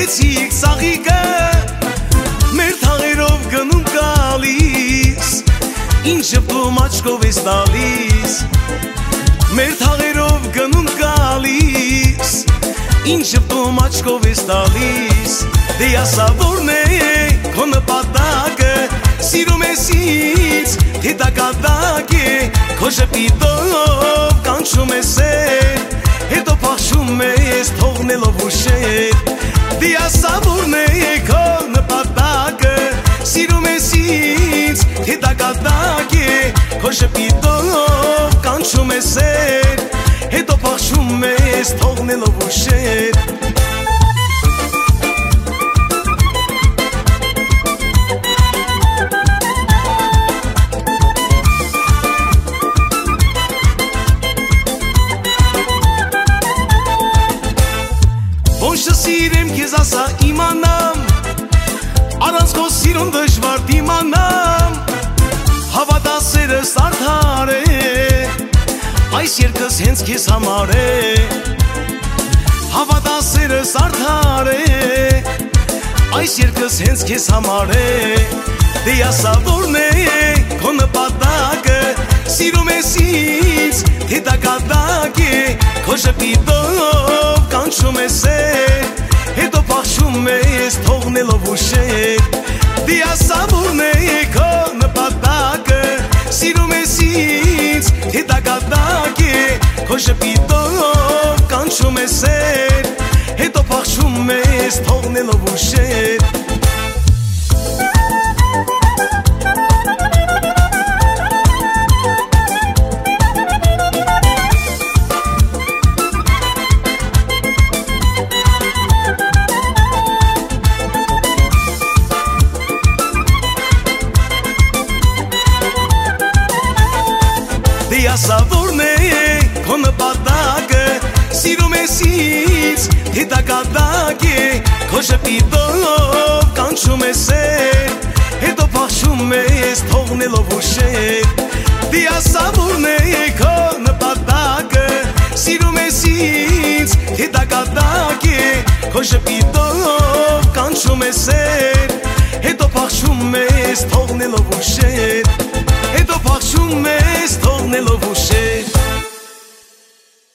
գեղեցիկ ծաղիկը մեր թաղերով գնում գալիս ինչ շփում աչքով ես տալիս մեր թաղերով գնում գալիս ինչ շփում աչքով ես տալիս դե ասա որն է քո նպատակը սիրում ես ինձ թե դակադակ է քո շփիտով կանչում ես հետո փախչում ես թողնելով ուշեր դե ասա որն է քո նպատակը սիրում ես ինձ թե դակադակ է քո շփիտով կանչում ես հետո փախչում ես թողնելով ուշեր Ոնց սիրեմ քեզ ասա իմանամ Առանց քո սիրուն դժվար դիմանամ Հավատա սերս արդար է Այս երկս հենց քեզ համար է Հավատա սերս արդար է Այս երկս հենց քեզ համար է Դե ասա որն է քո նպատակը Սիրում ես ինձ թե դակադակ է Քո շփիտով կանչում ես հետո փախչում ես թողնելով ուշեր Դե ասա որն է քո նպատակը Սիրում ես ինձ թե դակադակ է Քո շփիտով կանչում ես հետո փախչում ես թողնելով ուշեր Դե ասա որն է քո նպատակը Սիրում ես ինձ թե դակադակ է Քո շփիտով կանչում ես հետո փախչում ես թողնելով ուշեր Դե ասա որն է քո նպատակը Սիրում ես ինձ թե դակադակ է Քո շփիտով կանչում ես հետո փախչում ես թողնելով ուշեր Հետո փախչում ես թողնելով ուշեր